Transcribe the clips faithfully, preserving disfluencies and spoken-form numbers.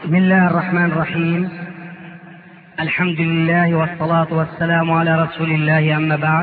بسم الله الرحمن الرحيم. الحمد لله والصلاة والسلام على رسول الله، أما بعد،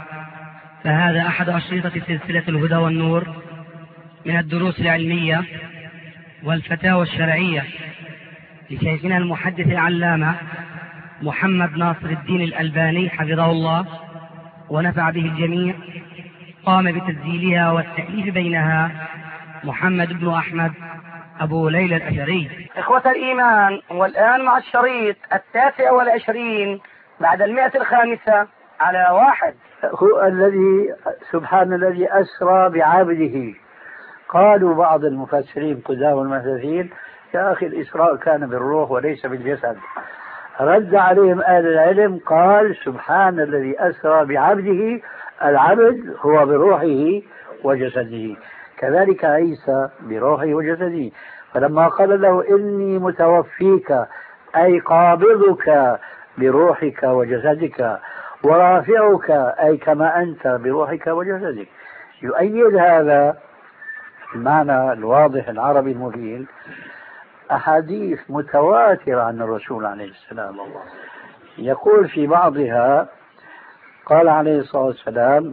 فهذا أحد أشرطة سلسلة الهدى والنور من الدروس العلمية والفتاوى الشرعية لشيخنا المحدث العلامة محمد ناصر الدين الألباني حفظه الله ونفع به الجميع. قام بتسجيلها والتأليف بينها محمد بن أحمد أبو ليلى الأثري. إخوة الإيمان، والآن مع الشريط التاسع والعشرين بعد المئة الخامسة على واحد. هو الذي سبحان الذي أسرى بعبده. قالوا بعض المفسرين قدام المحدثين: يا أخي الإسراء كان بالروح وليس بالجسد. رد عليهم أهل العلم قال: سبحان الذي أسرى بعبده، العبد هو بروحه وجسده، كذلك عيسى بروحه وجسده. فلما قال له: إني متوفيك أي قابضك بروحك وجسدك، ورافعك أي كما أنت بروحك وجسدك، يؤيد هذا المعنى الواضح العربي المبين أحاديث متواترة عن الرسول عليه السلام. يقول في بعضها، قال عليه الصلاة والسلام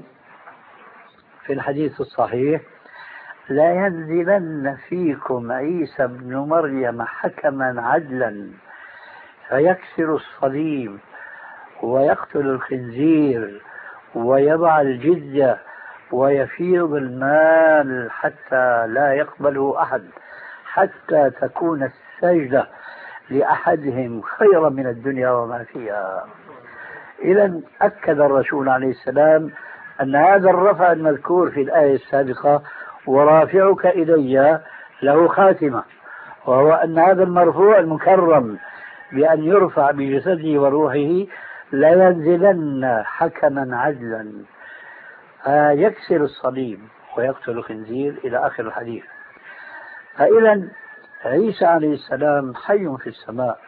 في الحديث الصحيح: لا ينزلن فيكم عيسى بن مريم حكما عدلا فيكسر الصليب ويقتل الخنزير ويضع الجزية ويفيض المال حتى لا يقبله أحد، حتى تكون السجدة لأحدهم خيرا من الدنيا وما فيها. إذن أكد الرسول عليه السلام أن هذا الرفع المذكور في الآية السابقة: ورافعك إلي، له خاتمة، وهو أن هذا المرفوع المكرم بأن يرفع بجسده وروحه لا ينزلن حكما عدلا يكسر الصليب ويقتل الخنزير إلى آخر الحديث. فإذا عيسى عليه السلام حي في السماء،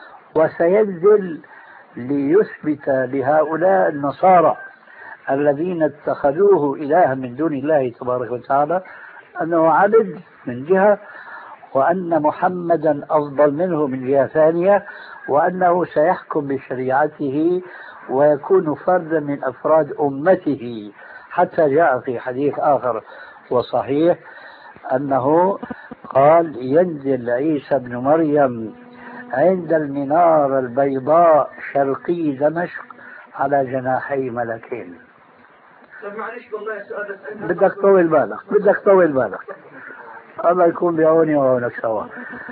وسينزل ليثبت لهؤلاء النصارى الذين اتخذوه إلها من دون الله تبارك وتعالى أنه عبد من جهة، وأن محمدا أفضل منه من جهة ثانية، وأنه سيحكم بشريعته ويكون فردا من أفراد أمته، حتى جاء في حديث آخر وصحيح أنه قال: ينزل عيسى بن مريم عند المنارة البيضاء شرقي دمشق على جناحي ملكين. بدك طول بالك بدك طول بالك الله يكون بعوني وعونك سوا.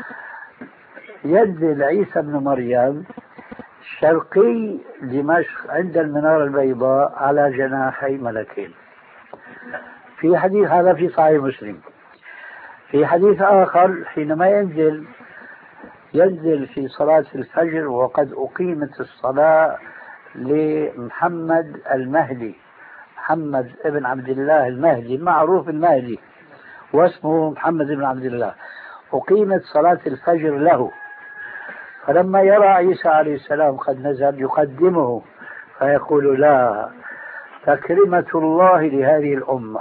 ينزل عيسى بن مريم شرقي دمشق عند المنارة البيضاء على جناحي ملكين. في حديث هذا في صحيح مسلم. في حديث آخر حينما ينزل ينزل في صلاة الفجر وقد أقيمت الصلاة لمحمد المهدي، محمد ابن عبد الله المهدي المعروف المهدي، واسمه محمد بن عبد الله. أقيمت صلاة الفجر له، فلما يرى عيسى عليه السلام قد نزل يقدمه فيقول: لا، تكرمة الله لهذه الأمة.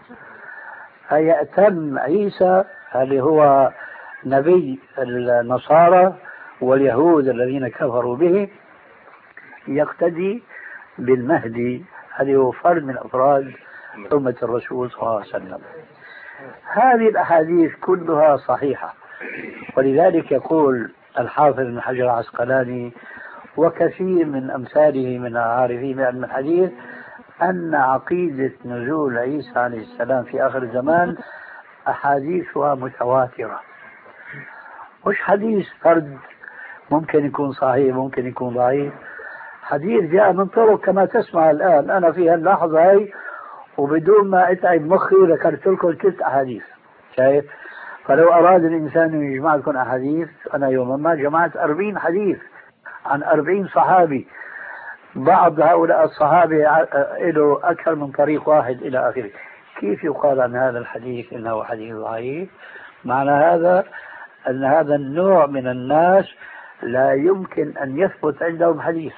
فيأتم عيسى اللي هو نبي النصارى واليهود الذين كفروا به، يقتدي بالمهدي الذي هو فرد من أفراد أمة الرسول صلى الله عليه وسلم. هذه الأحاديث كلها صحيحة، ولذلك يقول الحافظ ابن حجر العسقلاني وكثير من أمثاله من العارفين بعلم الحديث أن عقيدة نزول عيسى عليه السلام في آخر الزمان أحاديثها متواترة، مش حديث فرد ممكن يكون صحيح ممكن يكون ضعيف، حديث جاء من طرق كما تسمع الآن. أنا في هاللحظة هاي وبدون ما أتعب مخي ذكرت لكم ست أحاديث، شايف؟ فلو أراد الإنسان أن يجمع لكم أحاديث، أنا يوما ما جمعت أربعين حديث عن أربعين صحابي، بعض هؤلاء الصحابة له أكثر من طريق واحد إلى آخره. كيف يقال عن هذا الحديث إنه حديث ضعيف؟ معنى هذا أن هذا النوع من الناس لا يمكن أن يثبت عندهم حديث.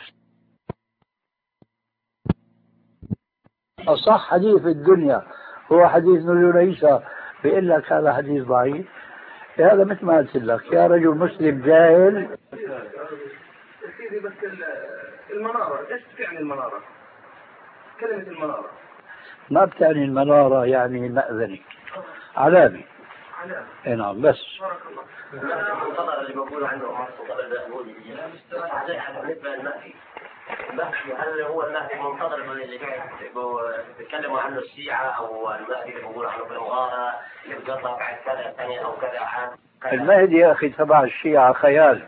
أصح حديث في الدنيا هو حديث نزول عيسى، بيقول لك هذا حديث ضعيف. هذا مثل ما قلت لك يا رجل مسلم جاهل. سيدي بس المنارة ايش تعني المنارة؟ كلمة المنارة ما بتعني المنارة يعني مأذنة، علامة. علامة. اي نعم بس. بارك الله. المنتظر اللي بقول عنه منصوب قبل اليهودي بالنسبة للمهدي، المهدي هل هو المهدي المنتظر اللي بيتكلموا عنه الشيعة أو المهدي اللي بيقولوا عنه في المغارة اللي بيقطع بعد كذا سنة أو كذا عام؟ المهدي يا أخي تبع الشيعة خيال.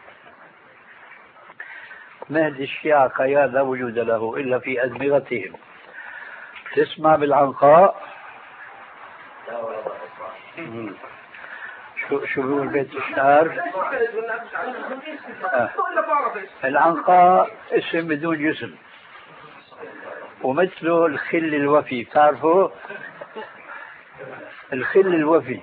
مهدي الشيعة خيال لا وجود له إلا في أدمغتهم. تسمع بالعنقاء؟ شو شو بيقول بيت الشعر؟ آه. العنقاء اسم بدون جسم، ومثله الخل الوفي، تعرفوا الخل الوفي.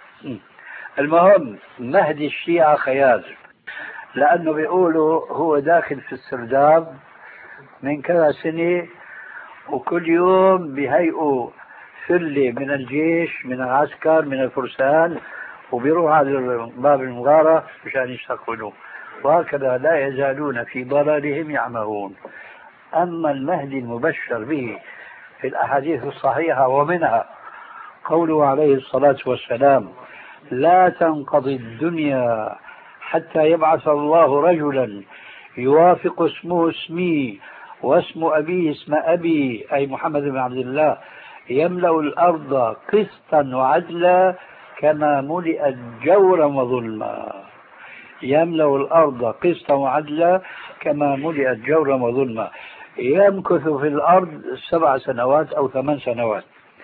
المهم مهدي الشيعة خيال، لأنه بيقولوا هو داخل في السرداب من كذا سنة، وكل يوم بهيئوا ثلة من الجيش من العسكر من الفرسان وبيروح على باب المغارة مشان يستقبلوه، وهكذا لا يزالون في ضلالهم يعمهون. أما المهدي المبشر به في الأحاديث الصحيحة ومنها قوله عليه الصلاة والسلام: لا تنقضي الدنيا حتى يبعث الله رجلا يوافق اسمه اسمي واسم أبيه اسم أبي، أي محمد بن عبد الله، يملأ الأرض قسطا وعدلا كما ملئت جورا وظلما. يملأ الأرض قسطا وعدلا كما ملئت جورا وظلما. يمكث في الأرض سبع سنوات أو ثمان سنوات.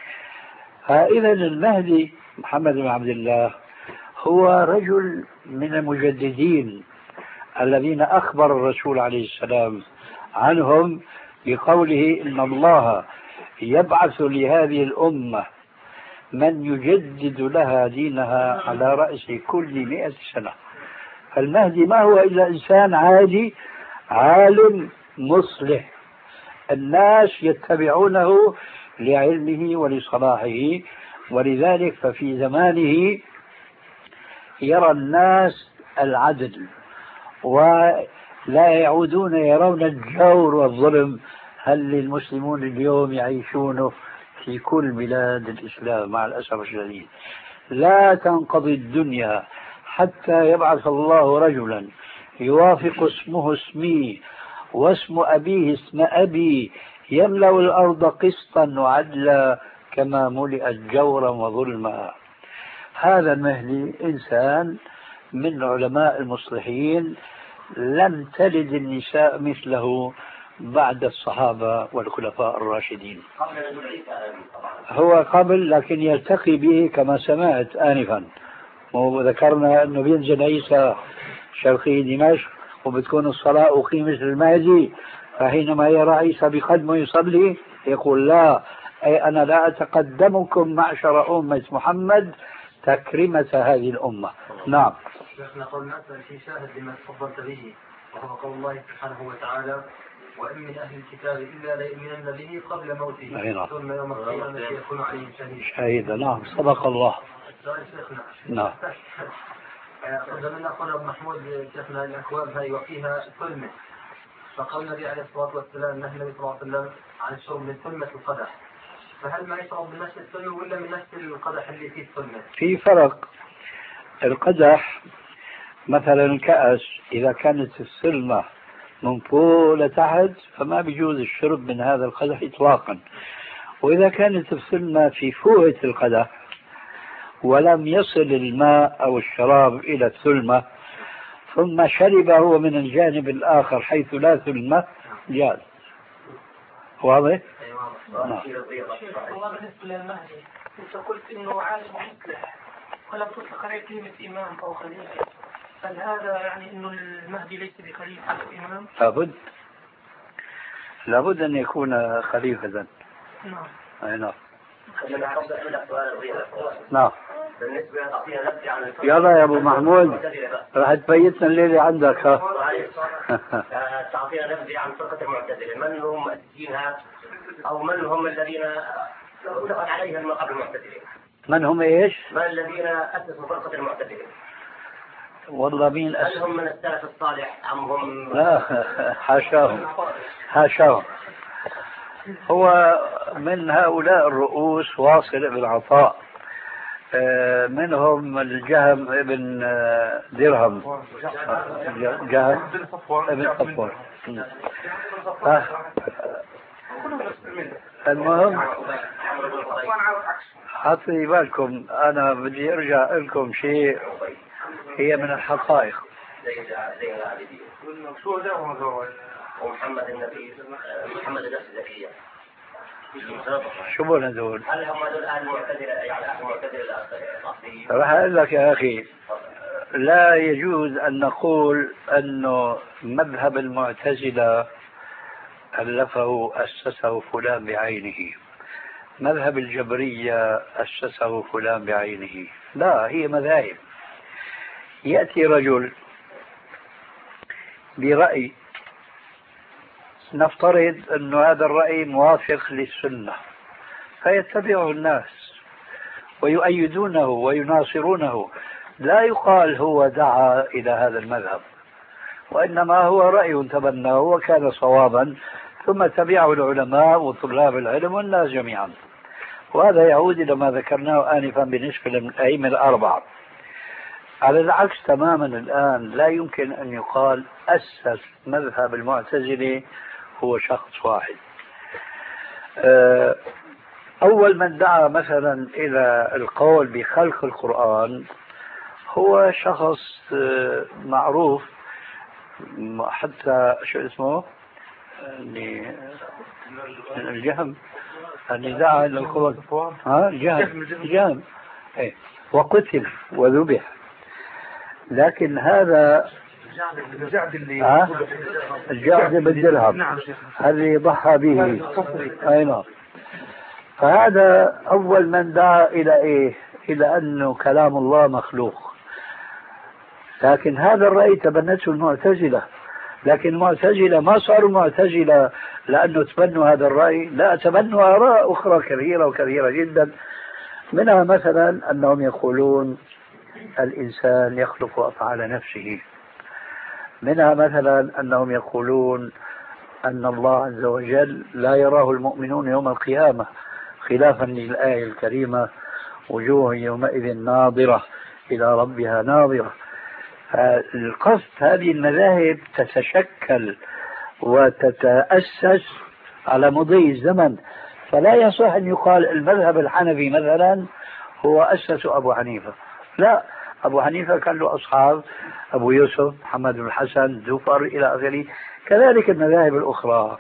إذن المهدي محمد بن عبد الله هو رجل من المجددين الذين أخبر الرسول عليه السلام عنهم بقوله: إن الله يبعث لهذه الأمة من يجدد لها دينها على رأس كل مئة سنة. فالمهدي ما هو إلا إنسان عادي عالم مصلح، الناس يتبعونه لعلمه ولصلاحه، ولذلك ففي زمانه يرى الناس العدل ولا يعودون يرون الجور والظلم. هل المسلمون اليوم يعيشونه في كل بلاد الإسلام مع الأسف الشديد. لا تنقضي الدنيا حتى يبعث الله رجلا يوافق اسمه اسمي واسم أبيه اسم أبي يملأ الأرض قسطا وعدلا كما ملئت جورا وظلما. هذا المهدي إنسان من علماء المصلحين، لم تلد النساء مثله بعد الصحابة والخلفاء الراشدين. هو قبل لكن يلتقي به كما سمعت آنفا، وذكرنا أنه بينزل عيسى شرقي دمشق وبتكون الصلاة أقيمت للمهدي، فحينما يرى عيسى بقدمه يصلي يقول: لا، أي أنا لا أتقدمكم معشر أمة محمد تكرمة هذه الأمة. نعم. نحن قلنا في شاهد لما تفضلت به، وهو قول الله سبحانه وتعالى: وإن من أهل الكتاب إلا ليؤمنن به قبل موته ثم يوم القيامة يكون عليهم شهيدا. نعم صدق الله. نعم. قدمنا أخونا أبو محمود شيخنا الأكواب هاي وفيها ثلمة، فقال النبي عليه الصلاة والسلام نهى النبي صلى الله عليه وسلم عن الشرب من ثلمة القدح، فهل ما يشرب من نفس الثلمة ولا من نفس القدح اللي فيه الثلمة؟ في فرق. القدح مثلا الكأس إذا كانت الثلمة من فوق لتحت فما بيجوز الشرب من هذا القدح إطلاقا، وإذا كانت الثلمة في فوهة القدح ولم يصل الماء أو الشراب إلى الثلمة ثم شرب هو من الجانب الآخر حيث لا ثلمة جاز. واضح؟ نعم. والله بالنسبة للمهدي أنت قلت إنه عالم مصلح ولم تطلق عليه كلمة إمام أو خليفة، هل هذا يعني إنه المهدي ليس بخليفة أو إمام؟ لابد لابد أن يكون خليفة. نعم. أي نعم. نعم. نعم. بالنسبة تعطينا نبذة عن يلا يا أبو محمود راح تبيتنا الليلة عندك. ها تعطينا نبذة عن فرقة المعتزلة، من هم مؤسسينها أو من هم الذين اتفق عليها قبل المعتزلة؟ من هم إيش؟ من الذين أسسوا فرقة المعتزلة؟ والله مين هل أسس؟ هم من السلف الصالح أم هم؟ لا حاشاهم حاشاهم. هو من هؤلاء الرؤوس واصل بن عطاء، منهم الجهم ابن درهم، جهم ابن صفوان. المهم حطي بالكم، أنا بدي أرجع لكم شيء هي من الحقائق. ومحمد النبي محمد نفس زكية. شو بقول هذول؟ هل هم هذول الآن معتزلة يعني أهل معتزلة الأصليين؟ راح أقول لك يا أخي، لا يجوز أن نقول أنه مذهب المعتزلة ألفه أسسه فلان بعينه، مذهب الجبرية أسسه فلان بعينه، لا، هي مذاهب. يأتي رجل برأي، نفترض أن هذا الرأي موافق للسنة، فيتبعه الناس ويؤيدونه ويناصرونه، لا يقال هو دعا إلى هذا المذهب، وإنما هو رأي تبناه وكان صوابا، ثم تبعه العلماء وطلاب العلم والناس جميعا. وهذا يعود إلى ما ذكرناه آنفا بالنسبة للأئمة الأربعة. على العكس تماما الآن لا يمكن أن يقال أسس مذهب المعتزلة هو شخص واحد. أول من دعا مثلا إلى القول بخلق القرآن هو شخص معروف، حتى شو اسمه اللي الجهم اللي دعا إلى القرآن، ها الجهم الجهم إيه، وقتل وذبح. لكن هذا الجعد اللي ها الجعد بالدرهم الذي ضحى به، أي نعم. فهذا أول من دعا إلى إيه؟ إلى أنه كلام الله مخلوق. لكن هذا الرأي تبنته المعتزلة، لكن المعتزلة ما صاروا معتزلة لأنه تبنوا هذا الرأي، لا، تبنوا آراء أخرى كثيرة وكثيرة جدا. منها مثلا أنهم يقولون الإنسان يخلق أفعال نفسه، منها مثلا أنهم يقولون أن الله عز وجل لا يراه المؤمنون يوم القيامة، خلافا للآية الكريمة وجوه يومئذ ناظرة إلى ربها ناظرة. فالقصد هذه المذاهب تتشكل وتتأسس على مضي الزمن، فلا يصح أن يقال المذهب الحنفي مثلا هو أسس أبو حنيفة، لا، أبو حنيفة كان له أصحاب، أبو يوسف، محمد بن الحسن، زفر إلى آخره، كذلك المذاهب الأخرى.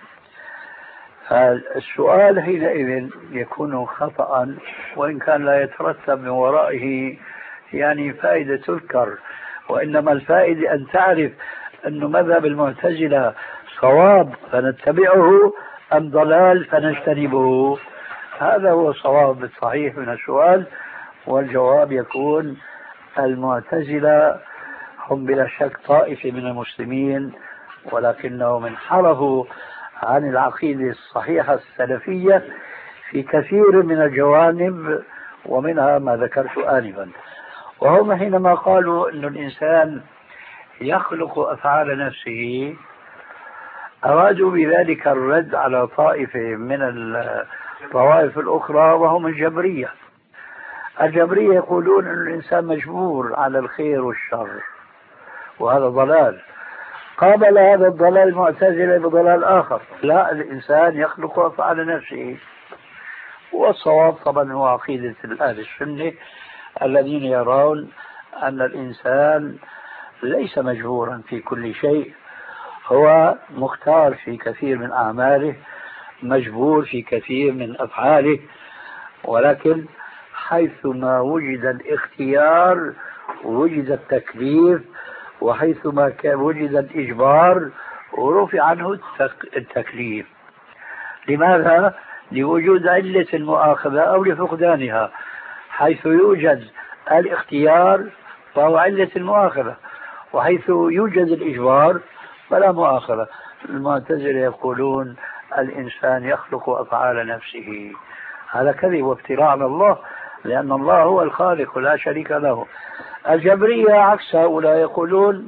السؤال حينئذ يكون خطأ، وإن كان لا يترتب من ورائه يعني فائدة تذكر، وإنما الفائدة أن تعرف أن مذهب المعتزلة صواب فنتبعه أم ضلال فنجتنبه. هذا هو الصواب الصحيح من السؤال، والجواب يكون المعتزلة هم بلا شك طائفة من المسلمين، ولكنهم انحرفوا عن العقيدة الصحيحة السلفية في كثير من الجوانب، ومنها ما ذكرت آنفا. وهم حينما قالوا أن الإنسان يخلق أفعال نفسه أرادوا بذلك الرد على طائفة من الطوائف الأخرى وهم الجبرية. الجبرية يقولون أن الإنسان مجبور على الخير والشر، وهذا ضلال. قابل هذا الضلال المعتزلة بضلال آخر، لا، الإنسان يخلق أفعال نفسه. والصواب طبعا هو عقيدة أهل السنة الذين يرون أن الإنسان ليس مجبورا في كل شيء، هو مختار في كثير من أعماله، مجبور في كثير من أفعاله، ولكن حيثما وجد الاختيار وجد التكليف، وحيثما وجد الإجبار ورفع عنه التكليف. لماذا؟ لوجود علة المؤاخذة أو لفقدانها. حيث يوجد الاختيار فهو علة المؤاخذة، وحيث يوجد الإجبار فلا مؤاخذة. المعتزلة يقولون الإنسان يخلق أفعال نفسه، هذا كذب وافتراء على الله. لأن الله هو الخالق لا شريك له. الجبرية عكس هؤلاء، يقولون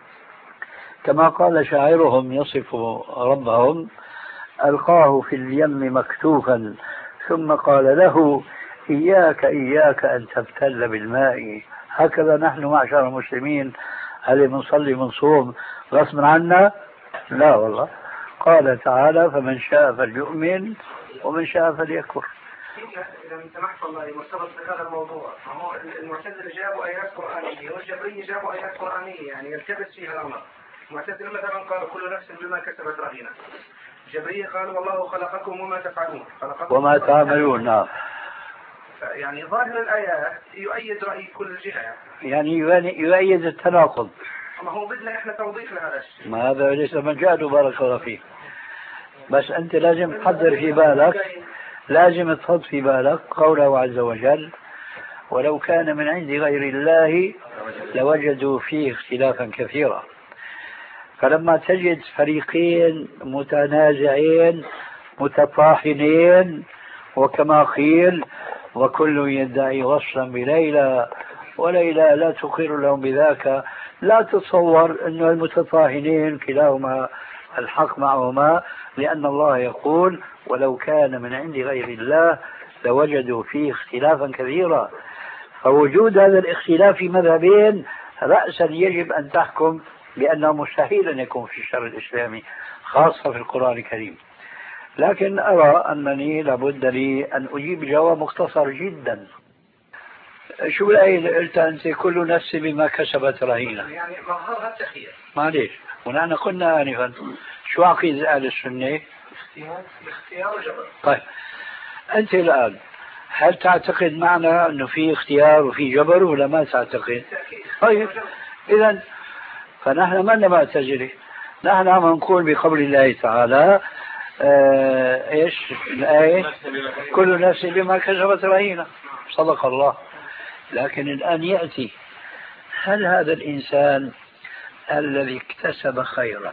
كما قال شاعرهم يصف ربهم: ألقاه في اليم مكتوفا ثم قال له إياك إياك أن تبتل بالماء. هكذا نحن معشر المسلمين، هل بنصلي بنصوم غصب عنا؟ لا والله. قال تعالى: فمن شاء فليؤمن ومن شاء فليكفر. إذا سمحت الله مرتبط بهذا الموضوع، هو المعتزلة جابوا آيات قرآنية والجبرية جابوا آيات قرآنية، يعني يلتبس فيها الأمر. المعتزلة مثلا قالوا كل نفس بما كسبت رهينة، الجبرية قالوا والله خلقكم وما تفعلون خلقكم وما تعملون. نعم. يعني ظاهر الآيات يؤيد رأي كل جهة، يعني يؤيد التناقض. ما هو بدنا إحنا توضيح لهذا الشيء. ما هذا ليس مجال بارك الله فيك، بس أنت لازم تحضر في بالك، لازم تحط في بالك قوله عز وجل: ولو كان من عند غير الله لوجدوا فيه اختلافا كثيرا. فلما تجد فريقين متنازعين متطاحنين، وكما قيل: وكل يدعي وصلا بليلى وليلى لا تقر لهم بذاك، لا تتصور أن المتطاحنين كلاهما الحق معهما، لأن الله يقول: ولو كان من عند غير الله لوجدوا فيه اختلافا كثيرا. فوجود هذا الاختلاف في مذهبين رأسا يجب أن تحكم بأنه مستحيل أن يكون في الشرع الإسلامي، خاصة في القرآن الكريم. لكن أرى أنني لابد لي أن أجيب جواب مختصر جدا. شو الآية اللي قلتها أنت: كل نفس بما كسبت رهينة؟ يعني مظهرها التخيير. معليش، ونحن قلنا آنفا شو عقيدة أهل السنة؟ اختيار وجبر. طيب أنت الآن هل تعتقد معنا أنه في اختيار وفي جبر ولا ما تعتقد؟ طيب إذن فنحن ما نعتزله، نحن عم نقول بقول الله تعالى آه إيش الآية: كل نفس بما كسبت رهينة. صدق الله. لكن الآن يأتي: هل هذا الإنسان الذي اكتسب خيرا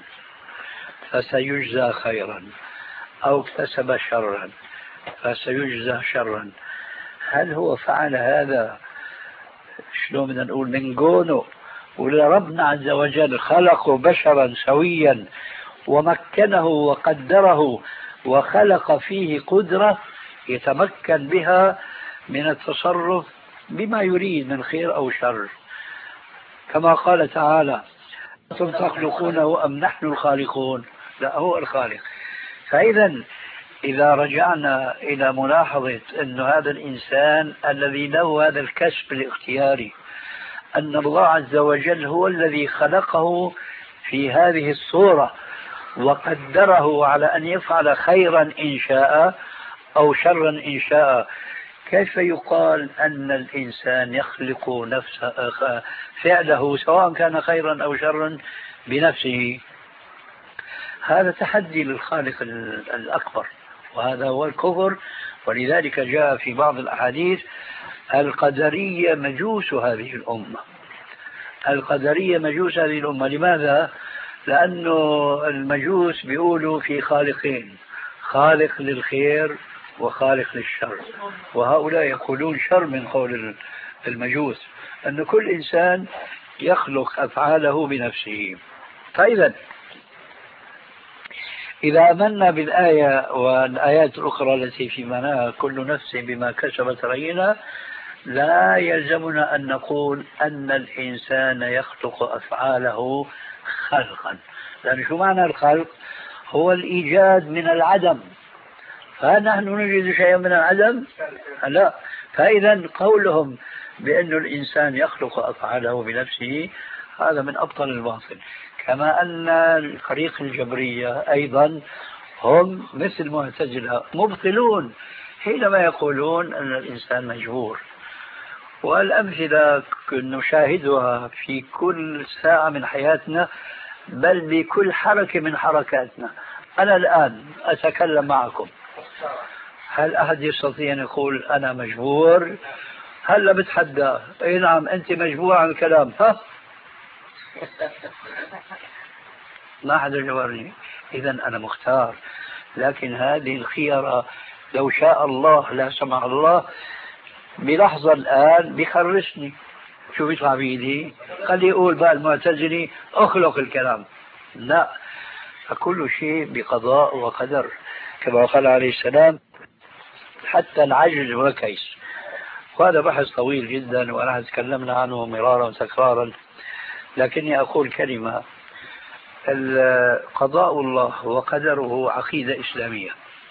فسيجزى خيرا أو اكتسب شرا فسيجزى شرا، هل هو فعل هذا شلون بدنا نقول من جونه، ولا ربنا عز وجل خلقه بشرا سويا ومكنه وقدره وخلق فيه قدرة يتمكن بها من التصرف بما يريد من خير أو شر، كما قال تعالى: أنتم تخلقونه أم نحن الخالقون؟ لا، هو الخالق. فإذا إذا رجعنا إلى ملاحظة أن هذا الإنسان الذي له هذا الكسب الاختياري، أن الله عز وجل هو الذي خلقه في هذه الصورة وقدره على أن يفعل خيرا إن شاء أو شرا إن شاء، كيف يقال أن الإنسان يخلق نفسه فعله سواء كان خيرا أو شرا بنفسه؟ هذا تحدي للخالق الأكبر، وهذا هو الكفر. ولذلك جاء في بعض الأحاديث: القدرية مجوس هذه الأمة. القدرية مجوس هذه الأمة. لماذا؟ لأنه المجوس بيقولوا في خالقين: خالق للخير وخالق للشر، وهؤلاء يقولون شر من قول المجوس، أن كل إنسان يخلق أفعاله بنفسه. فإذا إذا آمنا بالآية والآيات الأخرى التي في معناها كل نفس بما كسبت رهينة، لا يلزمنا أن نقول أن الإنسان يخلق أفعاله خلقا، لأن شو معنى الخلق؟ هو الإيجاد من العدم، فهل نحن نجد شيئا من العدم؟ لا. فإذا قولهم بأن الإنسان يخلق أفعاله بنفسه هذا من أبطل الباطل. كما أن الفريق الجبرية أيضا هم مثل المعتزلة مبطلون حينما يقولون أن الإنسان مجبور. والأمثلة نشاهدها في كل ساعة من حياتنا، بل بكل حركة من حركاتنا. أنا الآن أتكلم معكم، هل أحد يستطيع أن يقول أنا مجبور؟ هلا بتحدى: أي نعم أنت مجبور عن الكلام. ها ما حدا جبرني، إذا أنا مختار. لكن هذه الخيرة لو شاء الله لا سمح الله بلحظة الآن بيخرسني، شو بيطلع بإيدي؟ خليه يقول بقى المعتزلي اخلق الكلام. لا، فكل شيء بقضاء وقدر كما قال عليه السلام، حتى العجز والكيس. وهذا بحث طويل جدا ونحن تكلمنا عنه مرارا وتكرارا، لكني أقول كلمة: قضاء الله وقدره عقيدة إسلامية،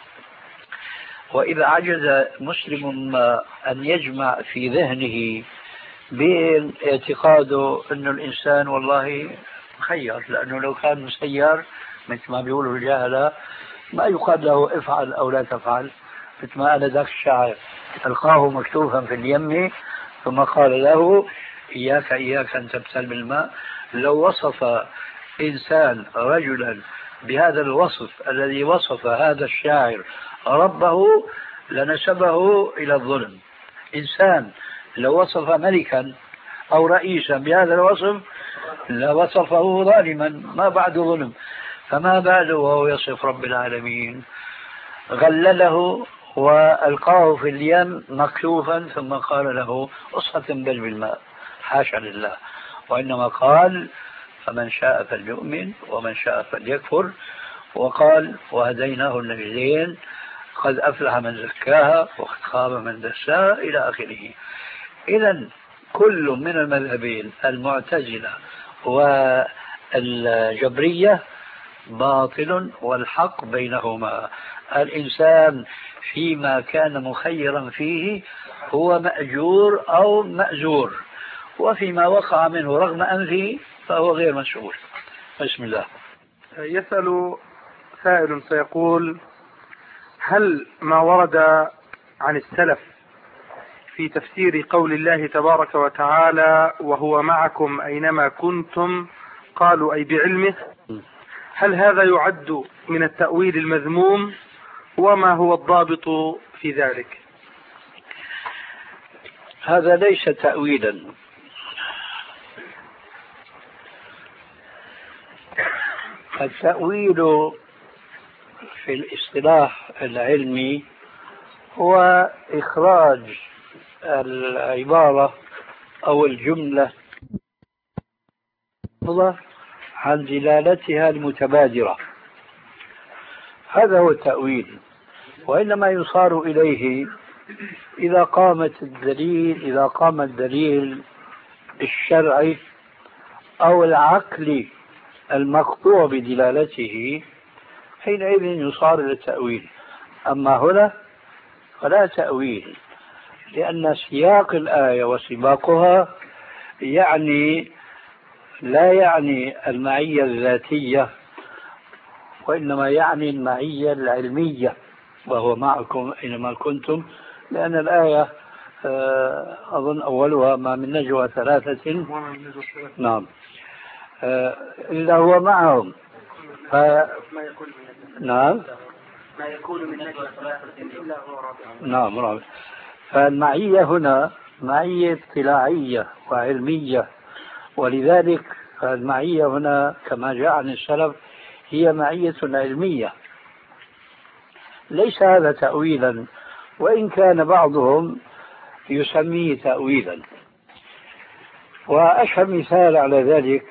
وإذا عجز مسلم أن يجمع في ذهنه بين اعتقاده أن الإنسان والله مخير، لأنه لو كان مسير مثل ما بيقولوا الجاهلة ما يقال له افعل أو لا تفعل، مثل ما قال ذاك الشاعر: ألقاه مكتوفا في اليم ثم قال له إياك إياك أن تبتل بالماء. لو وصف إنسان رجلا بهذا الوصف الذي وصف هذا الشاعر ربه لنسبه إلى الظلم. إنسان لو وصف ملكا أو رئيسا بهذا الوصف لوصفه ظالما، ما بعد ظلم، فما باله وهو يصف رب العالمين. غلله وألقاه في اليم مكتوفا ثم قال له أصفة بل بالماء، حاشا لله، وإنما قال: فمن شاء فليؤمن ومن شاء فليكفر، وقال: وهديناه النجدين قد أفلح من زكاها وقد خاب من دساها إلى آخره. إذن كل من المذهبين المعتزلة والجبرية باطل والحق بينهما. الإنسان فيما كان مخيرا فيه هو مأجور أو مأزور، وفيما وقع منه رغم أنفه فهو غير مسؤول. بسم الله. يسأل سائل سيقول: هل ما ورد عن السلف في تفسير قول الله تبارك وتعالى وهو معكم أينما كنتم قالوا أي بعلمه، هل هذا يعد من التأويل المذموم؟ وما هو الضابط في ذلك؟ هذا ليس تأويلا، التأويل في الاصطلاح العلمي هو إخراج العبارة أو الجملة عن دلالتها المتبادرة، هذا هو التأويل. وإنما يصار إليه إذا قامت الدليل إذا قام الدليل الشرعي أو العقلي المقطوع بدلالته، حينئذ يصار إلى التأويل. أما هنا فلا تأويل، لأن سياق الآية وسباقها يعني لا يعني المعية الذاتية، وإنما يعني المعية العلمية، وهو معكم أينما كنتم، لأن الآية أظن أولها ما من نجوى ثلاثة نعم إلا هو معهم. ف... نعم ما يكون من نجوى ثلاثة إلا هو رابعهم. نعم رابع. فالمعية هنا معية اطلاعية وعلمية، ولذلك المعية هنا كما جاء عن السلف هي معية علمية، ليس هذا تأويلا، وإن كان بعضهم يسميه تأويلا. وأشهر مثال على ذلك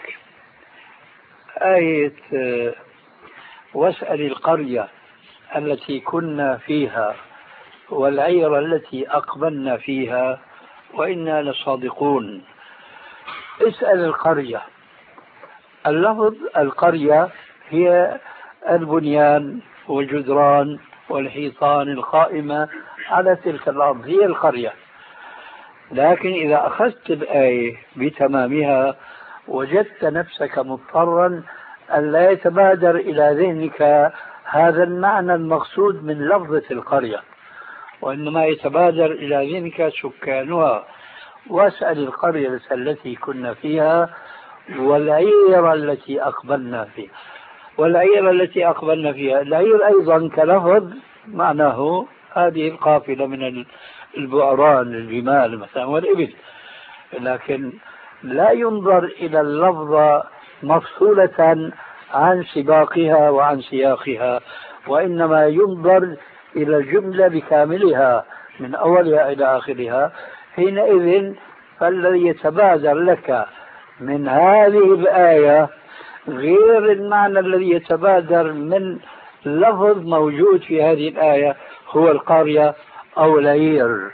آية واسأل القرية التي كنا فيها والعير التي أقبلنا فيها وإنا لصادقون. اسأل القرية، اللفظ القرية هي البنيان والجدران والحيطان القائمة على تلك الأرض، هي القرية. لكن إذا أخذت الآية بتمامها وجدت نفسك مضطرا أن لا يتبادر إلى ذهنك هذا المعنى المقصود من لفظة القرية، وإنما يتبادر إلى ذهنك سكانها. واسأل القرية التي كنا فيها والعير التي أقبلنا فيها. والعير التي أقبلنا فيها، العير أيضا كلفظ معناه هذه القافلة من البعران الجمال مثلا والإبل، لكن لا ينظر إلى اللفظة مفصولة عن سباقها وعن سياقها، وإنما ينظر إلى الجملة بكاملها من أولها إلى آخرها، حينئذ فالذي يتبادر لك من هذه الآية غير المعنى الذي يتبادر من لفظ موجود في هذه الآية هو القرية أو العير.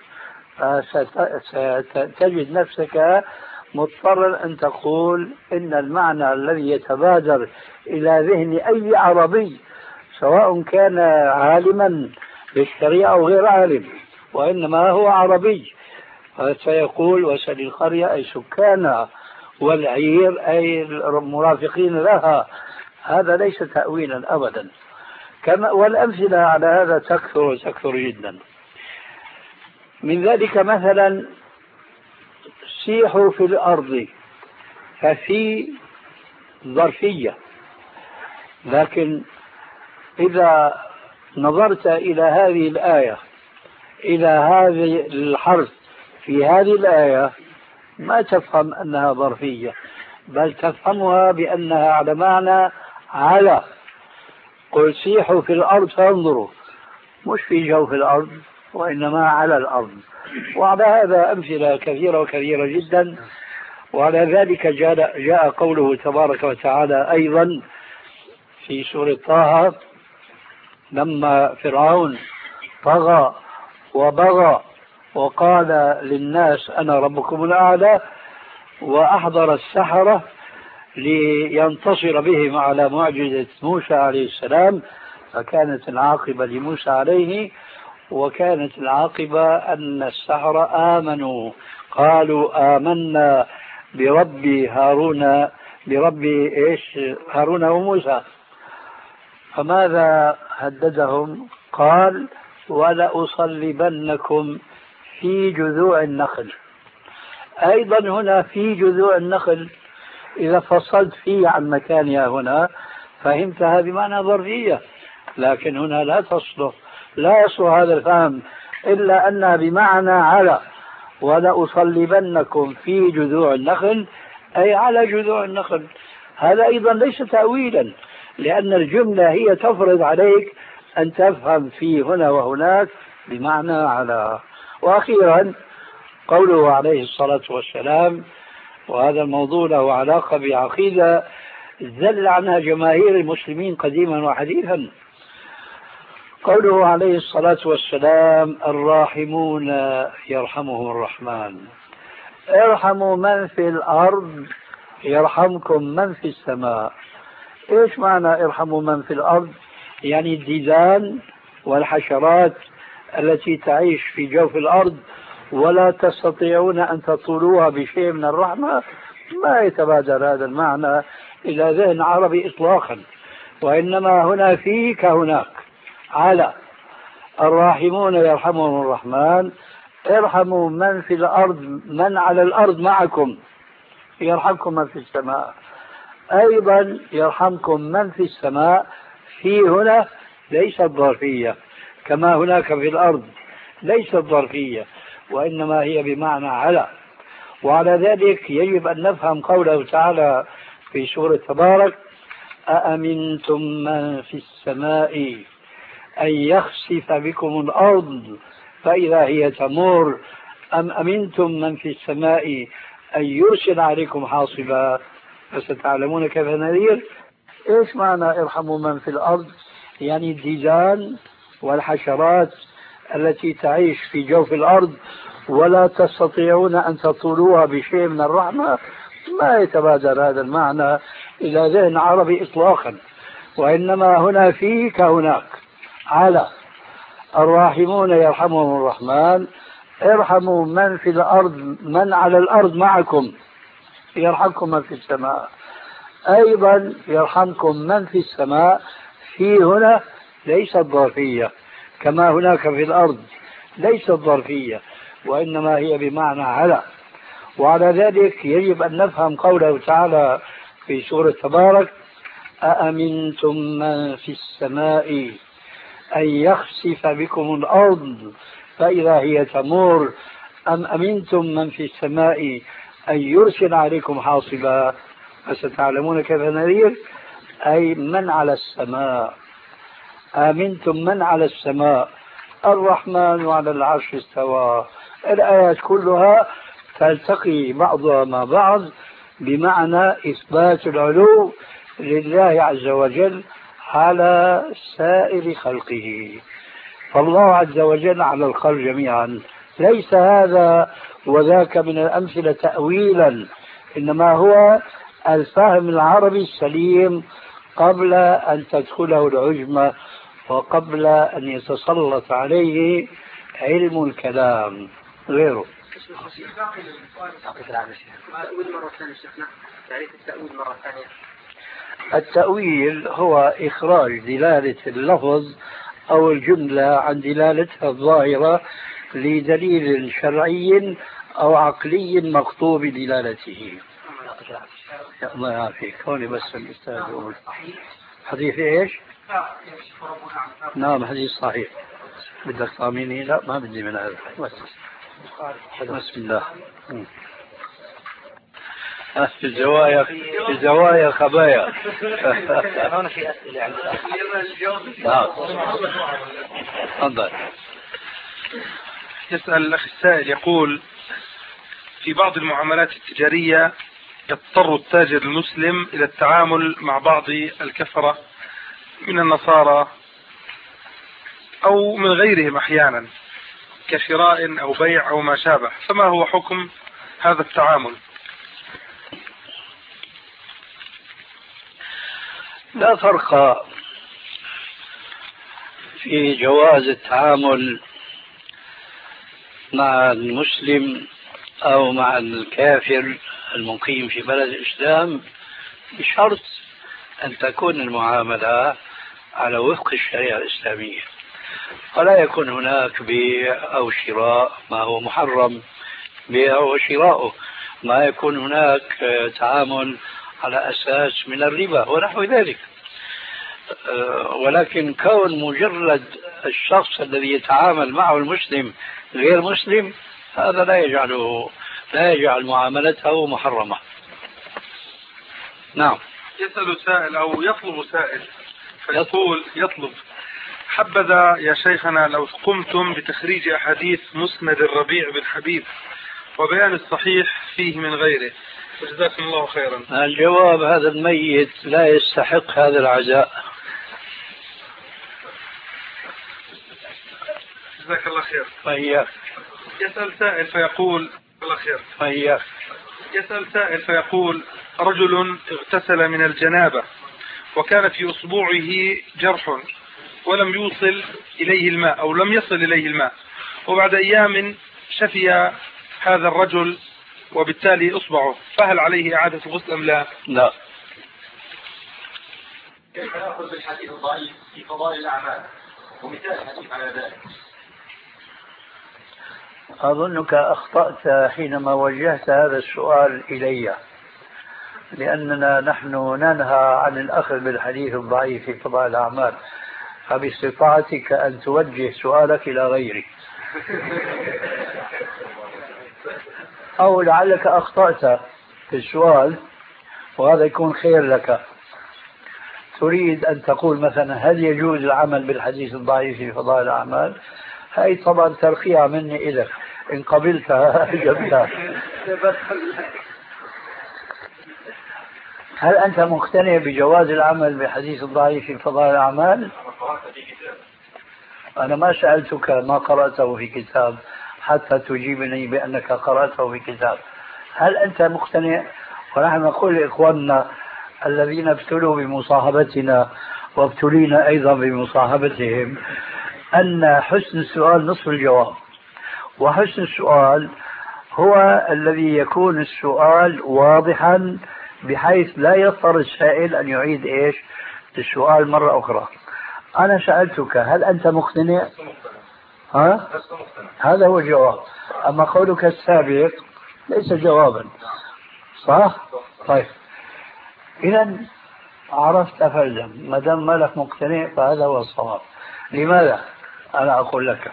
ستجد نفسك مضطرا أن تقول إن المعنى الذي يتبادر إلى ذهن أي عربي سواء كان عالما بالشريعة أو غير عالم وإنما هو عربي فسيقول وسل القرية أي سكانها والعير أي المرافقين لها. هذا ليس تأويلا أبدا. كما والأمثلة على هذا تكثر وتكثر جدا. من ذلك مثلا سيحوا في الأرض، ففي ظرفية، لكن إذا نظرت إلى هذه الآية إلى هذه الحرف في هذه الآية ما تفهم أنها ظرفية، بل تفهمها بأنها على معنى على. قل سيحوا في الأرض فانظروا، مش في جوف الأرض وإنما على الأرض. وعلى هذا أمثلة كثيرة وكثيرة جدا. وعلى ذلك جاء, جاء قوله تبارك وتعالى أيضا في سورة طه لما فرعون طغى وبغى وقال للناس أنا ربكم الأعلى وأحضر السحرة لينتصر بهم على معجزة موسى عليه السلام، فكانت العاقبة لموسى عليه وكانت العاقبة أن السحرة آمنوا قالوا آمنا برب هارون برب إيش هارون وموسى. فماذا هددهم؟ قال ولأصلبنكم في جذوع النخل. أيضا هنا في جذوع النخل إذا فصلت فيه عن مكانها هنا فهمتها بمعنى ظرفية، لكن هنا لا تصلح لا يصلح هذا الفهم إلا أنها بمعنى على. ولأصلبنكم في جذوع النخل أي على جذوع النخل. هذا أيضا ليس تأويلا، لأن الجملة هي تفرض عليك أن تفهم في هنا وهناك بمعنى على. وأخيرا قوله عليه الصلاة والسلام، وهذا الموضوع له علاقة بعقيدة زل عنها جماهير المسلمين قديما وحديثا. قوله عليه الصلاة والسلام الراحمون يرحمهم الرحمن، ارحموا من في الأرض يرحمكم من في السماء. ايش معنى ارحموا من في الأرض؟ يعني الديدان والحشرات التي تعيش في جوف الأرض ولا تستطيعون أن تطولوها بشيء من الرحمة. ما يتبادر هذا المعنى إلى ذهن عربي إطلاقا، وإنما هنا فيه كهناك على. الراحمون يرحمهم الرحمن، ارحموا من في الأرض من على الأرض معكم يرحمكم من في السماء. أيضا يرحمكم من في السماء في هنا ليست ظرفية كما هناك في الأرض ليست ظرفية، وإنما هي بمعنى على. وعلى ذلك يجب أن نفهم قوله تعالى في سورة تبارك أأمنتم من في السماء أن يخسف بكم الأرض فإذا هي تمور أم أمنتم من في السماء أن يرسل عليكم حاصبا فستعلمون كيف نذير. إيش معنى ارحموا من في الأرض؟ يعني الديدان والحشرات التي تعيش في جوف الأرض ولا تستطيعون أن تطولوها بشيء من الرحمة. ما يتبادر هذا المعنى إلى ذهن عربي إطلاقا، وإنما هنا فيه كهناك على. الراحمون يرحمهم الرحمن، ارحموا من في الأرض من على الأرض معكم يرحمكم من في السماء. أيضا يرحمكم من في السماء في هنا ليست ظرفية كما هناك في الأرض ليست ظرفية، وإنما هي بمعنى على. وعلى ذلك يجب أن نفهم قوله تعالى في سورة تبارك أأمنتم من في السماء أن يخسف بكم الأرض فإذا هي تمور أم أمنتم من في السماء أن يرسل عليكم حاصبا فستعلمون كيف نذير. أي من على السماء، آمنتم من على السماء الرحمن على العرش استوى. الآيات كلها تلتقي بعضها مع بعض بمعنى إثبات العلو لله عز وجل على سائر خلقه. فالله عز وجل على الخلق جميعا. ليس هذا وذاك من الأمثلة تأويلا، إنما هو الفهم العربي السليم قبل أن تدخله العجمة وقبل أن يتسلط عليه علم الكلام غيره. التأويل هو إخراج دلالة اللفظ أو الجملة عن دلالتها الظاهرة لدليل شرعي أو عقلي مقطوع بدلالته. الله يعافيك. هوني بس الأستاذ يقول حديث إيش؟ نعم حديث صحيح. بدك طاميني؟ لا ما بدي من هذا. بس بسم الله. في الزوايا في الزوايا خبايا. هنا في أسئلة عند تفضل. يسأل الأخ السائل يقول: في بعض المعاملات التجارية يضطر التاجر المسلم إلى التعامل مع بعض الكفرة من النصارى أو من غيرهم أحيانا كشراء أو بيع أو ما شابه، فما هو حكم هذا التعامل؟ لا فرق في جواز التعامل مع المسلم أو مع الكافر المقيم في بلد الإسلام بشرط أن تكون المعاملة على وفق الشريعة الإسلامية، ولا يكون هناك بيع أو شراء ما هو محرم بيع وشراؤه، ما يكون هناك تعامل على أساس من الربا ونحو ذلك. ولكن كون مجرد الشخص الذي يتعامل معه المسلم غير مسلم هذا لا يجعله لا يجعل معاملته محرمة. نعم. يسأل سائل أو يطلب سائل فيقول يطلب: حبذا يا شيخنا لو قمتم بتخريج أحاديث مسند الربيع بن حبيب وبيان الصحيح فيه من غيره، وجزاكم الله خيرا. الجواب: هذا الميت لا يستحق هذا العزاء. جزاك الله خير. وإياك. يسأل سائل فيقول: الله خير. وإياك. يسأل سائل فيقول: رجل اغتسل من الجنابة وكان في أصبعه جرح ولم يوصل إليه الماء أو لم يصل إليه الماء، وبعد أيام شفي هذا الرجل وبالتالي أصبعه، فهل عليه إعادة الغسل أم لا؟ لا. كيف نأخذ بالحديث الضعيف في فضائل الأعمال ومثال الحديث على ذلك؟ أظنك أخطأت حينما وجهت هذا السؤال إلي، لأننا نحن ننهى عن الأخذ بالحديث الضعيف في فضائل الأعمال، فباستطاعتك أن توجه سؤالك إلى غيري. أو لعلك أخطأت في السؤال وهذا يكون خير لك. تريد أن تقول مثلا: هل يجوز العمل بالحديث الضعيف في فضائل الأعمال؟ هاي طبعا ترقية مني إليك، إن قبلتها جبتها. هل أنت مقتنع بجواز العمل بحديث الضعيف في فضائل الأعمال؟ أنا ما سألتك ما قرأته في كتاب حتى تجيبني بأنك قرأته في كتاب. هل أنت مقتنع؟ ونحن نقول لإخواننا الذين ابتلوا بمصاحبتنا وابتلينا أيضا بمصاحبتهم أن حسن السؤال نصف الجواب، وحسن السؤال هو الذي يكون السؤال واضحا بحيث لا يضطر السائل أن يعيد إيش السؤال مرة أخرى. أنا سألتك: هل أنت مقتنع؟ ها؟ هذا هو الجواب. أما قولك السابق ليس جوابا، صح؟ طيب، إذا عرفت فلزم، ما دام مالك مقتنع فهذا هو الصواب. لماذا؟ أنا أقول لك: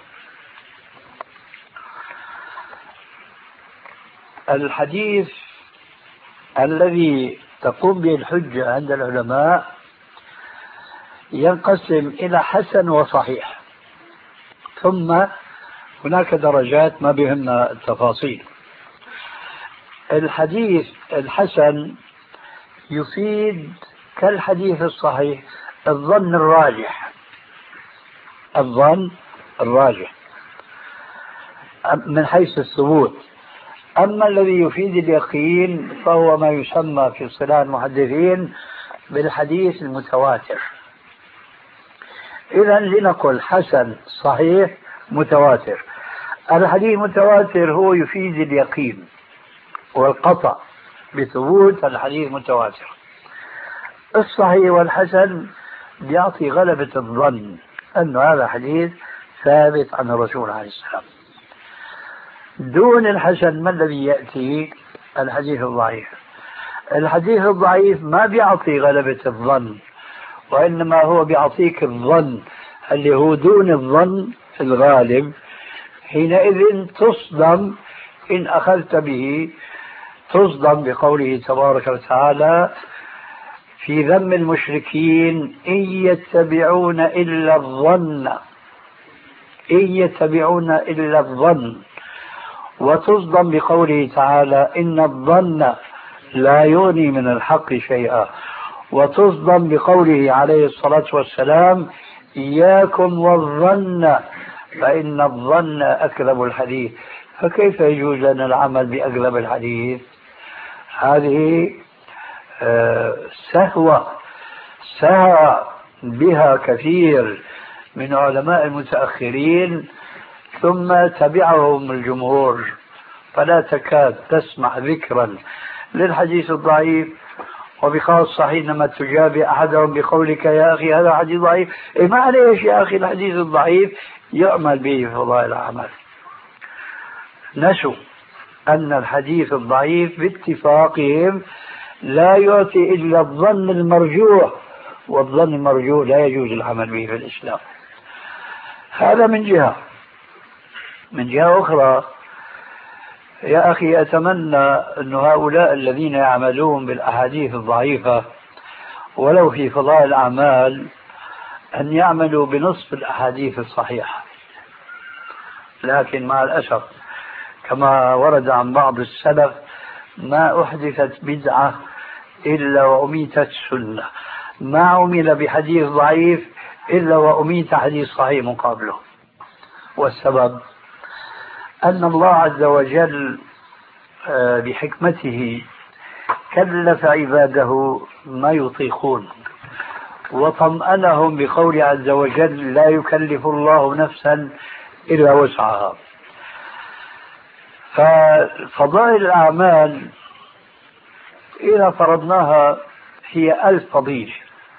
الحديث الذي تقوم به الحجة عند العلماء ينقسم إلى حسن وصحيح. ثم هناك درجات ما بهمنا التفاصيل. الحديث الحسن يفيد كالحديث الصحيح الظن الراجح، الظن الراجح من حيث الثبوت. أما الذي يفيد اليقين فهو ما يسمى في اصطلاح المحدثين بالحديث المتواتر. إذا لنقل حسن صحيح متواتر. الحديث المتواتر هو يفيد اليقين والقطع بثبوت الحديث المتواتر. الصحيح والحسن بيعطي غلبة الظن أن هذا حديث ثابت عن الرسول عليه السلام. دون الحسن ما الذي يأتي؟ الحديث الضعيف. الحديث الضعيف ما بيعطي غلبة الظن، وإنما هو بيعطيك الظن اللي هو دون الظن الغالب. حينئذ تصدم إن أخذت به، تصدم بقوله تبارك وتعالى في ذم المشركين إن يتبعون إلا الظن، إن يتبعون إلا الظن. وتصدم بقوله تعالى إن الظن لا يغني من الحق شيئا. وتصدم بقوله عليه الصلاة والسلام إياكم والظن فإن الظن أكذب الحديث. فكيف يجوز لنا العمل بأكذب الحديث؟ هذه سهوة سهى بها كثير من علماء المتأخرين ثم تبعهم الجمهور، فلا تكاد تسمع ذكرا للحديث الضعيف. وبخاصة حينما تجابي أحدهم بقولك يا أخي هذا حديث ضعيف، إيه معليش يا أخي الحديث الضعيف يعمل به في فضائل الأعمال. نسوا أن الحديث الضعيف باتفاقهم لا يعطي إلا الظن المرجوح، والظن المرجوح لا يجوز العمل به في الإسلام. هذا من جهة. من جهة أخرى يا أخي أتمنى أن هؤلاء الذين يعملون بالأحاديث الضعيفة ولو في فضائل الأعمال أن يعملوا بنصف الأحاديث الصحيحة. لكن مع الأسف كما ورد عن بعض السلف ما أحدثت بدعة إلا وأميتت سنة، ما عمل بحديث ضعيف إلا وأميت حديث صحيح مقابله. والسبب أن الله عز وجل بحكمته كلف عباده ما يطيقون، وطمأنهم بقول عز وجل لا يكلف الله نفسا إلا وسعها. ففضائل الأعمال إذا فرضناها هي ألف فضيلة،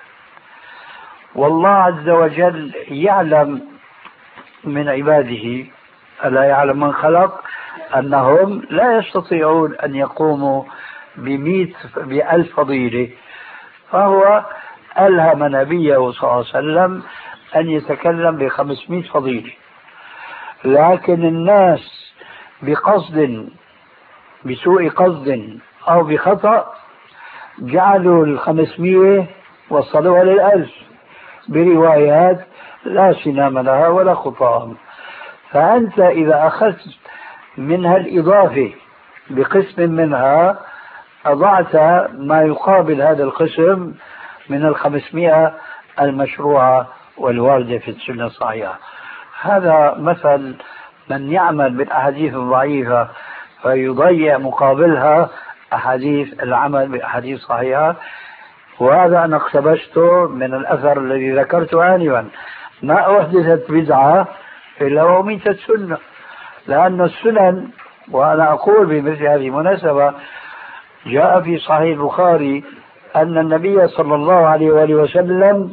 والله عز وجل يعلم من عباده ألا يعلم من خلق أنهم لا يستطيعون أن يقوموا بمئة بألف فضيلة، فهو ألهم نبيه صلى الله عليه وسلم أن يتكلم بخمسمائة فضيلة. لكن الناس بقصد بسوء قصد أو بخطأ جعلوا الخمسمائة وصلوها للألف بروايات لا سنام لها ولا خطام. فأنت إذا أخذت منها الإضافة بقسم منها أضعت ما يقابل هذا القسم من الخمسمائة المشروعة والواردة في السنة الصحيحة. هذا مثل من يعمل بالأحاديث الضعيفة فيضيع مقابلها أحاديث العمل بأحاديث صحيحة. وهذا أنا اقتبسته من الأثر الذي ذكرته آنفا، ما أحدثت بدعة إلا وأميتت سنة. لأن السنن، وأنا أقول بمثل هذه المناسبة، جاء في صحيح البخاري أن النبي صلى الله عليه وآله وسلم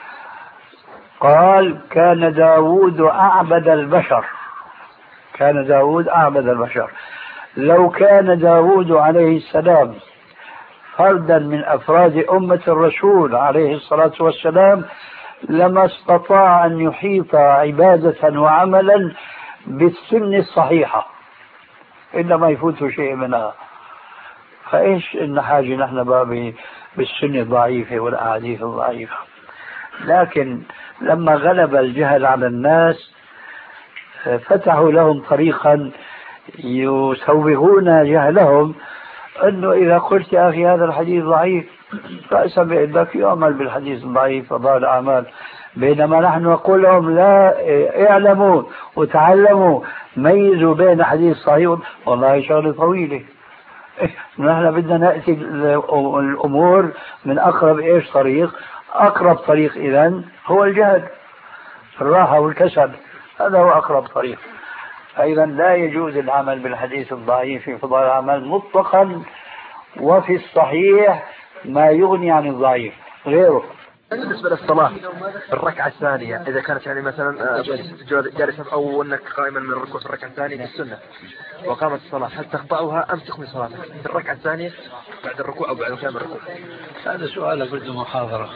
قال كان داود أعبد البشر، كان داود أعبد البشر. لو كان داود عليه السلام فردا من أفراد أمة الرسول عليه الصلاة والسلام لما استطاع أن يحيط عبادة وعملا بالسنة الصحيحة إلا ما يفوت شيء منها. فإيش إن حاجة نحن بابي بالسنة الضعيفة والأحاديث الضعيفة. لكن لما غلب الجهل على الناس فتحوا لهم طريقا يسوغون جهلهم، أنه إذا قلت يا أخي هذا الحديث ضعيف رأسا بإذنك يعمل بالحديث الضعيف فضال الأعمال، بينما نحن نقول لهم لا، اعلموا وتعلموا ميزوا بين حديث صحيح. والله شغلة طويلة، نحن بدنا نأتي الأمور من أقرب إيش طريق. أقرب طريق إذن هو الجهد، الراحة والكسل، هذا هو أقرب طريق. أيضا لا يجوز العمل بالحديث الضعيف في فضائل الأعمال مطلقا، وفي الصحيح ما يغني عن الضعيف غيره. بالنسبة للصلاة الركعة الثانية إذا كانت يعني مثلا جالسا أو أنك قائما من الركوع في الركعة الثانية في السنة وقامت الصلاة، هل تقطعها أم تكمل صلاتك في الركعة الثانية بعد الركوع أو بعد كامل الركوع؟ هذا سؤال بده محاضرة.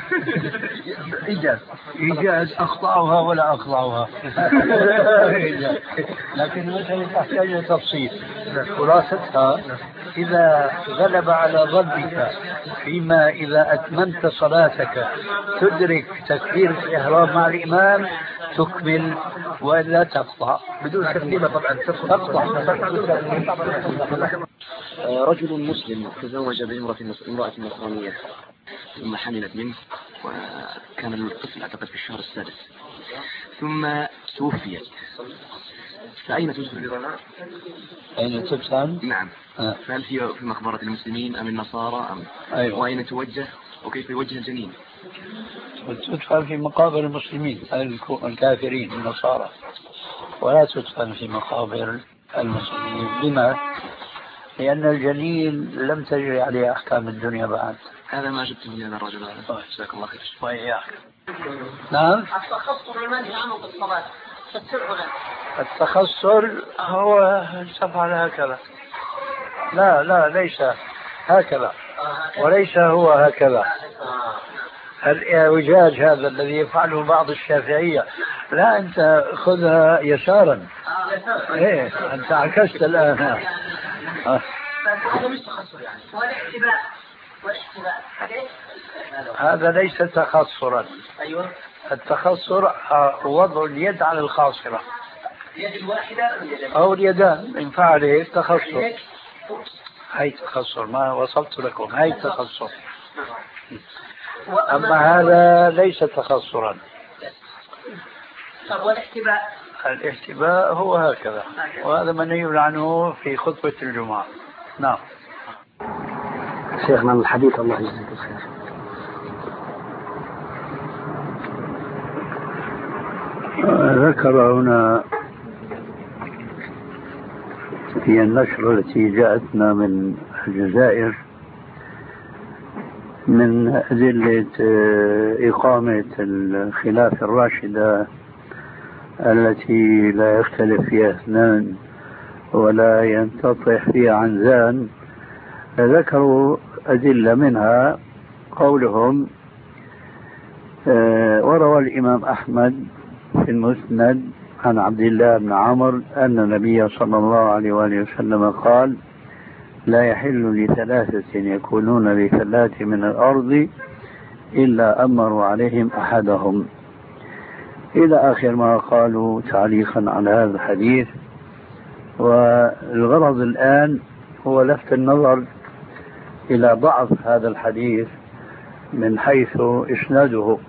إيجاز إيجاز أقطعها ولا أقطعها. لكن مثلا تحتاج تفصيل. خلاصتها إذا غلب على ظنك فيما إذا أتممت صلاتك تدرك تكبيرة الإحرام مع الإمام تكمل ولا تقطع بدون تسليمة طبعا تقطع. رجل مسلم تزوج بامرأة نصرانية ثم حملت منه وكان الطفل أعتقد في الشهر السادس ثم توفيت، فأين تدفن؟ أين تدفن؟ نعم. آه. فهل في في مقبرة المسلمين أم النصارى أم أيوة. وأين توجه وكيف يوجه الجنين؟ تدفن في مقابر المسلمين الكافرين النصارى، ولا تدفن في مقابر المسلمين. لما؟ لأن الجنين لم تجري عليه أحكام الدنيا بعد. هذا ما جبت من هذا الرجل هذا. جزاك الله خير. وإياك. نعم. التخصر المنهي عنه بالصلاة فسره لنا. التخصر هو تفعل هكذا. لا لا ليس هكذا، وليس هو هكذا. الإعوجاج هذا الذي يفعله بعض الشافعية، لا أنت خذها يسارا. إيه أنت عكست الآن. هذا مش تخصر يعني، والاحتباء والاحتباء هذا ليس تخصرا. أيوة. التخصر وضع اليد على الخاصرة، اليد الواحدة أو اليدان إن فعل هيك تخصر. هاي تخصر، ما وصلت لكم، هاي تخصر. أما هذا ليس تخصرا. طب والاحتباء؟ الاحتباء هو هكذا، وهذا منهي عنه في خطبة الجمعة. نعم. شيخنا الحديث الله يجزيك الخير. ذكر هنا في النشرة التي جاءتنا من الجزائر من أدلة إقامة الخلافة الراشدة التي لا يختلف فيها اثنان ولا ينتطح فيها عنزان. ذكروا أدلة منها قولهم وروى الإمام أحمد في المسند عن عبد الله بن عمرو أن النبي صلى الله عليه وآله وسلم قال لا يحل لثلاثة يكونون بفلاة من الأرض إلا أمروا عليهم أحدهم، إلى آخر ما قالوا تعليقا على هذا الحديث. والغرض الآن هو لفت النظر إلى ضعف هذا الحديث من حيث إسناده.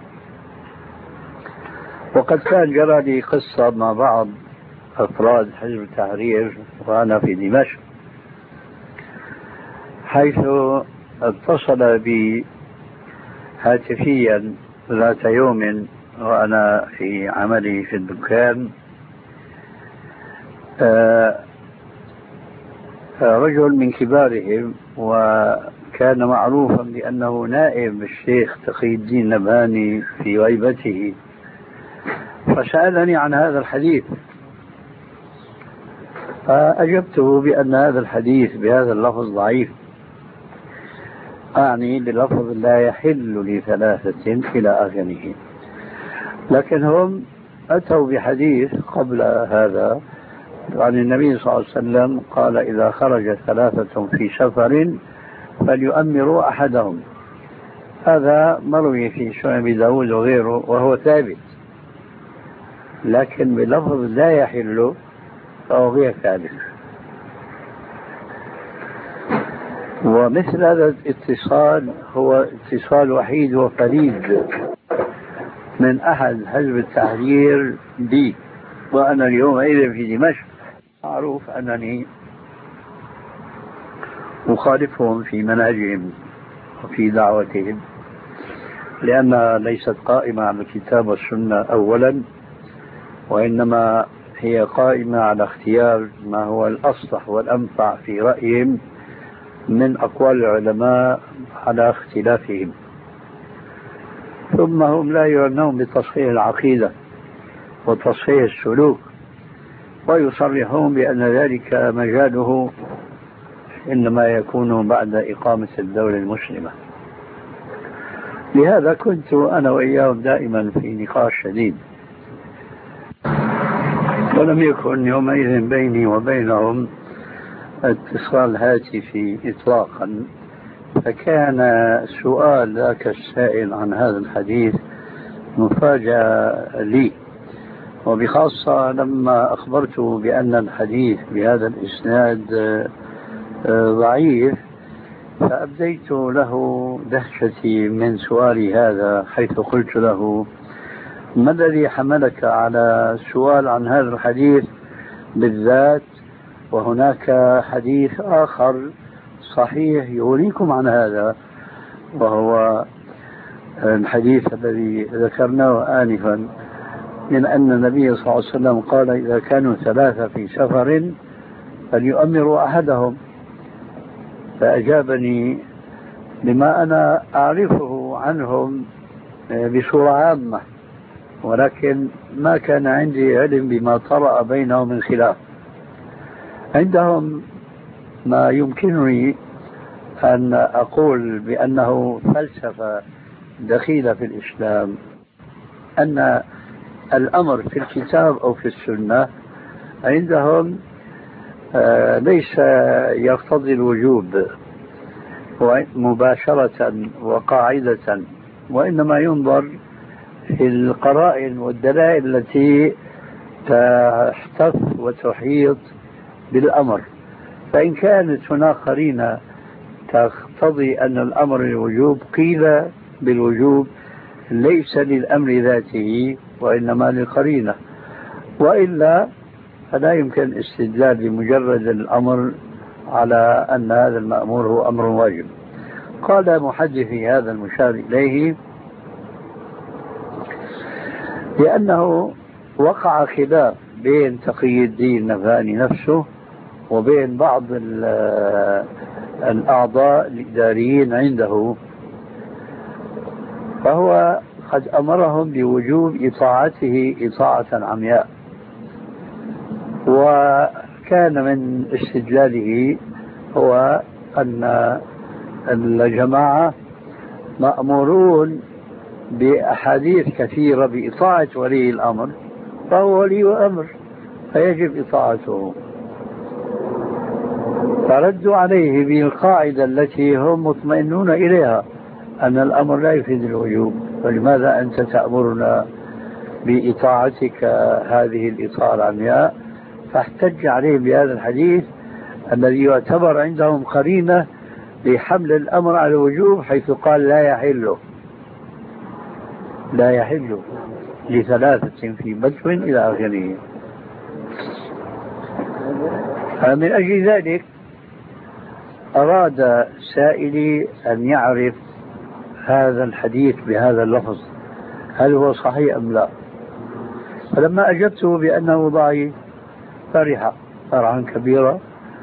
وقد كان جرى لي قصة مع بعض أفراد حزب التحرير وأنا في دمشق، حيث اتصل بي هاتفيا ذات يوم وأنا في عملي في الدكان رجل من كبارهم، وكان معروفا بأنه نائب الشيخ تقي الدين نبهاني في غيبته، فسألني عن هذا الحديث، فأجبته بأن هذا الحديث بهذا اللفظ ضعيف، أعني بلفظ لا يحل لثلاثة إلى آخره. لكن هم أتوا بحديث قبل هذا عن النبي صلى الله عليه وسلم قال إذا خرج ثلاثة في سفر فليؤمروا أحدهم. هذا مروي في سنن أبي داود وغيره وهو ثابت، لكن بلفظ لا يحل فهو غير ثابت. ومثل هذا الاتصال هو اتصال وحيد وفريد من أحد حزب التحرير بي، وأنا اليوم إذا في دمشق معروف أنني أخالفهم في منهجهم وفي دعوتهم، لأنها ليست قائمة على الكتاب والسنة أولا، وإنما هي قائمة على اختيار ما هو الأصلح والأنفع في رأيهم من أقوال العلماء على اختلافهم. ثم هم لا يعنون بتصحيح العقيدة وتصحيح السلوك، ويصرحون بأن ذلك مجاله إنما يكون بعد إقامة الدولة المسلمة. لهذا كنت أنا وإياهم دائما في نقاش شديد، ولم يكن يومئذ بيني وبينهم اتصال هاتفي إطلاقا. فكان سؤال ذاك السائل عن هذا الحديث مفاجأة لي، وبخاصة لما أخبرته بأن الحديث بهذا الإسناد ضعيف، فأبديت له دهشتي من سؤالي هذا، حيث قلت له: ما الذي حملك على السؤال عن هذا الحديث بالذات، وهناك حديث آخر صحيح يغنيكم عن هذا، وهو الحديث الذي ذكرناه آنفا من أن النبي صلى الله عليه وسلم قال: إذا كانوا ثلاثة في سفر فليؤمروا أحدهم. فأجابني بما أنا أعرفه عنهم بصورة عامة، ولكن ما كان عندي علم بما طرأ بينهم من خلاف. عندهم ما يمكنني أن أقول بأنه فلسفة دخيلة في الإسلام، أن الأمر في الكتاب أو في السنة عندهم ليس يقتضي الوجوب مباشرة وقاعدة، وإنما ينظر في القرائن والدلائل التي تحتف وتحيط بالأمر. فإن كانت هناك قرينة تقتضي أن الأمر الوجوب قيل بالوجوب ليس للأمر ذاته وإنما للقرينة، وإلا فلا يمكن استدلال بمجرد الأمر على أن هذا المأمور هو أمر واجب. قال محدثي هذا المشار إليه: لأنه وقع خلاف بين تقي الدين النبهاني نفسه وبين بعض الأعضاء الإداريين عنده، فهو قد أمرهم بوجوب إطاعته إطاعة عمياء، وكان من استدلاله هو أن الجماعة مأمورون بأحاديث كثيرة بإطاعة ولي الأمر، فهو ولي أمر فيجب إطاعته. فردوا عليه بالقاعدة التي هم مطمئنون إليها أن الأمر لا يفيد الوجوب، فلماذا أنت تأمرنا بإطاعتك هذه الإطاعة العمياء؟ فاحتج عليه بهذا الحديث الذي يعتبر عندهم قرينة لحمل الأمر على الوجوب، حيث قال: لا يحل لا يحل لثلاثة في بدو إلى آخره. فمن أجل ذلك أراد سائلي أن يعرف هذا الحديث بهذا اللفظ هل هو صحيح أم لا. فلما أجبته بأنه ضعيف فرح فرحا كبيرا،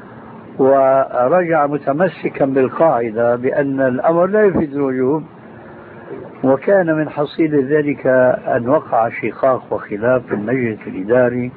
ورجع متمسكا بالقاعدة بأن الأمر لا يفيد الوجوب. وكان من حصيل ذلك أن وقع شقاق وخلاف في المجلس الإداري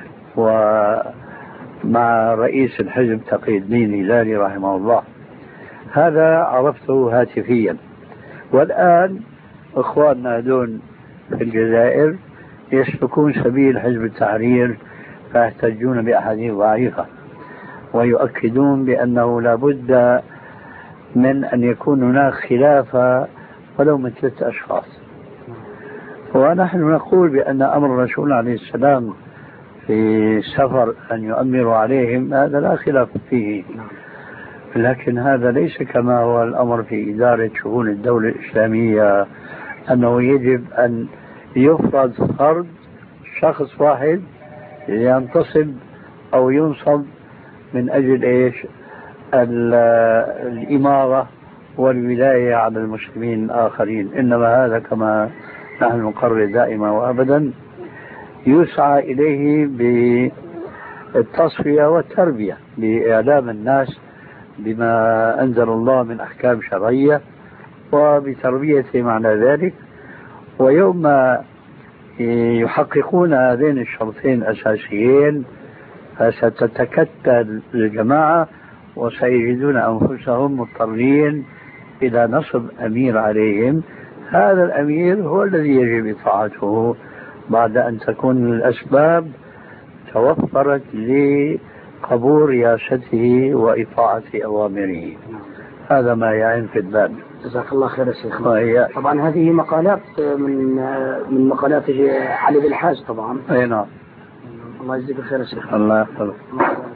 ومع رئيس الحزب تقي الدين الهلالي رحمه الله. هذا عرفته هاتفيا. والآن إخواننا دون في الجزائر يسلكون سبيل حزب التحرير، فيحتجون بأحاديث ضعيفة ويؤكدون بأنه لا بد من أن يكون هناك خلافة ولو من ثلاثة أشخاص. ونحن نقول بأن أمر الرسول عليه السلام في سفر أن يؤمر عليهم هذا لا خلاف فيه، لكن هذا ليس كما هو الأمر في إدارة شؤون الدولة الإسلامية، أنه يجب أن يفرض فرض شخص واحد ينتصب أو ينصب من أجل إيش الإمارة والولاية على المسلمين الآخرين، إنما هذا كما نحن نقرر دائما وأبدا يسعى إليه بالتصفية والتربية، بإعلام الناس بما أنزل الله من أحكام شرعية وبتربيتهم على ذلك. ويوم ما يحققون هذين الشرطين الأساسيين فستتكتل الجماعة وسيجدون أنفسهم مضطرين إلى نصب أمير عليهم. هذا الأمير هو الذي يجب إطاعته بعد أن تكون الأسباب توفرت لقبول رياسته وإطاعة أوامره. هذا ما يعين في الباب. جزاك الله خير يا شيخ. طبعا هذه مقالات من من مقالات علي بالحاج طبعا. أي نعم. الله يجزيك الخير يا شيخ. الله يحفظك.